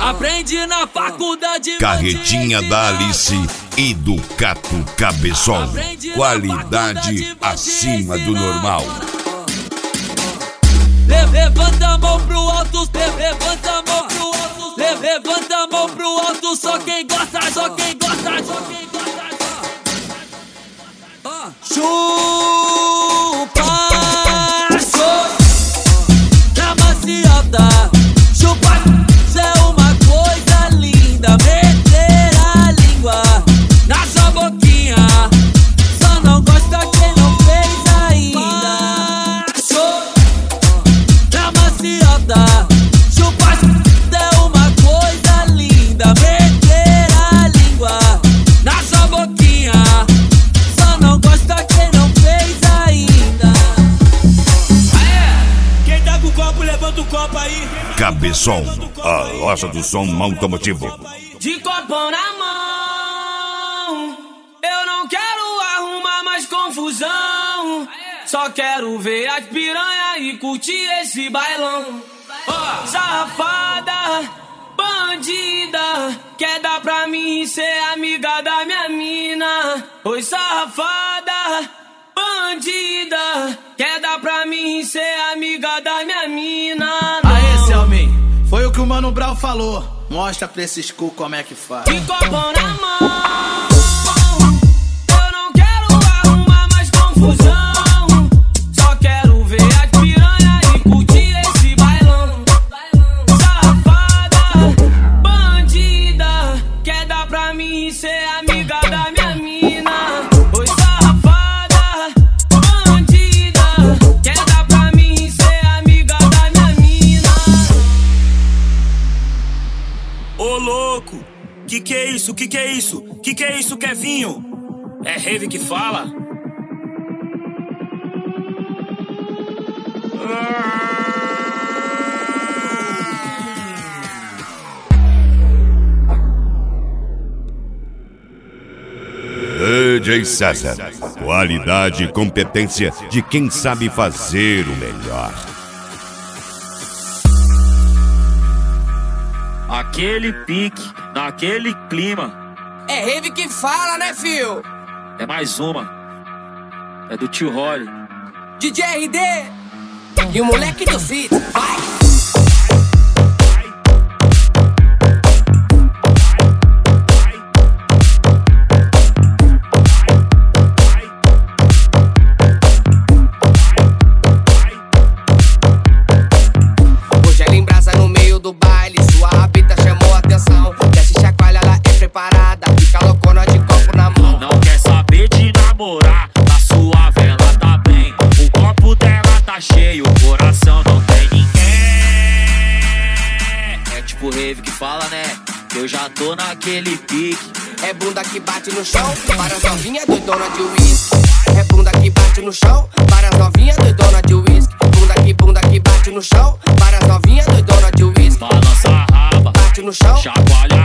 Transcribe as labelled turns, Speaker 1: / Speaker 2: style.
Speaker 1: Aprendi na faculdade.
Speaker 2: Carretinha da Alice e do Cato Cabeção. Qualidade acima do normal.
Speaker 1: Levanta a mão pro alto, levanta a mão pro alto, levanta a mão pro alto, só quem gosta, só quem gosta, só quem gosta. Chupa, na maciota, chupa, isso é uma coisa linda, meter a língua na sua boquinha, só não gosta quem não fez ainda. Na maciota, chupa, isso é uma coisa linda, meter a língua na sua boquinha, só não gosta quem não fez ainda. Quem tá com o copo, levanta o copo aí.
Speaker 2: Cabeção, a loja do som automotivo.
Speaker 1: De copão na mão, eu não quero arrumar mais confusão. Só quero ver as piranha e curtir esse bailão. Safada, bandida, quer dar pra mim ser amiga da minha mina. Oi, safada, bandida, quer dar pra mim ser amiga da minha mina.
Speaker 3: Aê, Selmin, foi o que o Mano Brown falou. Mostra pra esses cu como é que faz.
Speaker 1: De copão na mão, eu não quero arrumar mais confusão. Só quero ver as piranha e curtir esse bailão. Safada, bandida, quer dar pra mim ser amiga da minha mina. Oi, safada, bandida, quer dar pra mim ser amiga da minha mina. Ô louco, que é isso? Que é isso? Que é isso, Kevinho? É rave que fala?
Speaker 2: DJ César, qualidade e competência de quem sabe fazer o melhor.
Speaker 1: Aquele pique, naquele clima.
Speaker 4: É rave que fala, né, fio?
Speaker 1: É mais uma. É do Tio Holly.
Speaker 4: DJ RD e o moleque do sítio, vai! Hoje ela embrasa no meio do baile, sua rabita chamou a atenção. Desce chacoalha, ela é preparada, fica loucona de copo na mão.
Speaker 1: Não quer saber de namorar, tá suave, ela tá bem. O copo dela tá cheio, o coração não tem ninguém. É tipo rave que fala, né? Eu já tô naquele pique.
Speaker 4: É bunda que bate no chão, várias novinhas doidona de uísque. É bunda que bate no chão, várias novinhas doidona de uísque. Bunda que bate no chão, várias novinhas doidona de uísque.
Speaker 1: Balança a raba,
Speaker 4: bate no chão,
Speaker 1: chacoalha